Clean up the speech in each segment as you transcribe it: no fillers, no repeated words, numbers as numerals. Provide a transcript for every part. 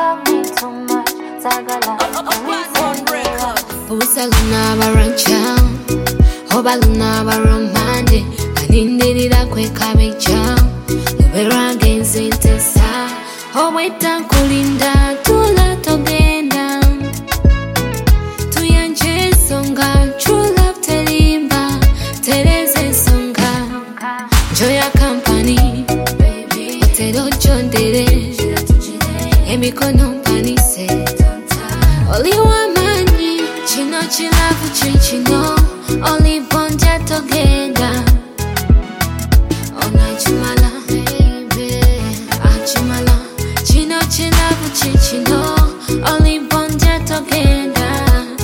love me too much. Zagala, Busa luna barancha, Hoba luna baromande, Kanindirira kwe kabecha, Lubera genzi tesa, Howeta kulinda, Tula togenda, Tuyanje songa, True love telimba, Tereze songa, Joya company, baby, Tedo chondere, Emikono panise, Only one man, Chino chilavu chinchino, Only bonja together. Ona chimala, baby, achimala, Chino chilavu chinchino, Only bonja together.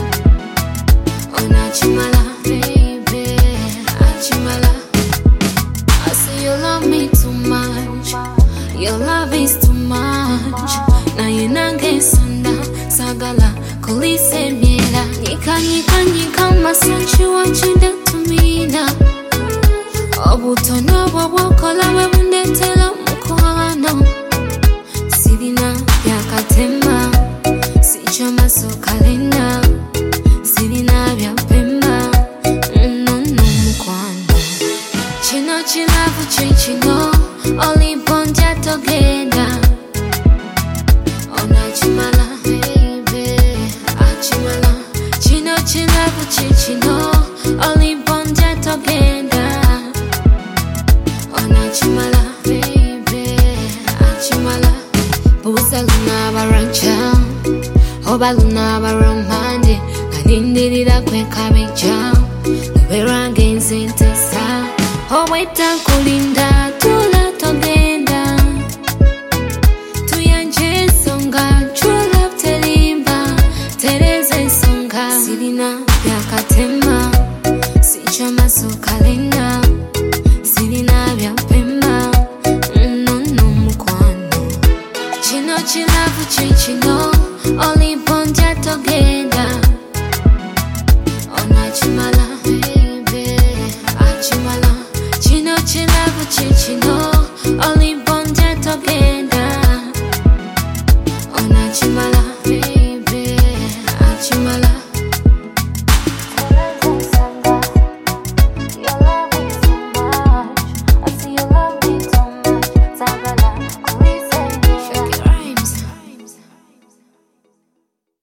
Ona chimala, baby, achimala. I say you love me too much, your love is too much. Na yinange sanda, sagala, kulise miela. Nika masanchi wachinde tumina. Obutono wakola webundetela mukwano. Sirina yakatema, sichoma sokalina. Sirina vyapema, no mukwano. Chino chilavu chinchino, only bonja together. Ona chimala, baby, achimala. Chino chilavu chinchino, only bonja together. Ona chimala, baby, achimala. Busa luna barancha, Hoba luna baromande, Kanindirira kwe kabecha, Lubera genzi tesa, Howeta kulinda, Tula togenda, Tuyanje songa, True love telimba, Tereze songa, Sirina yakatema, Sichoma sokalina.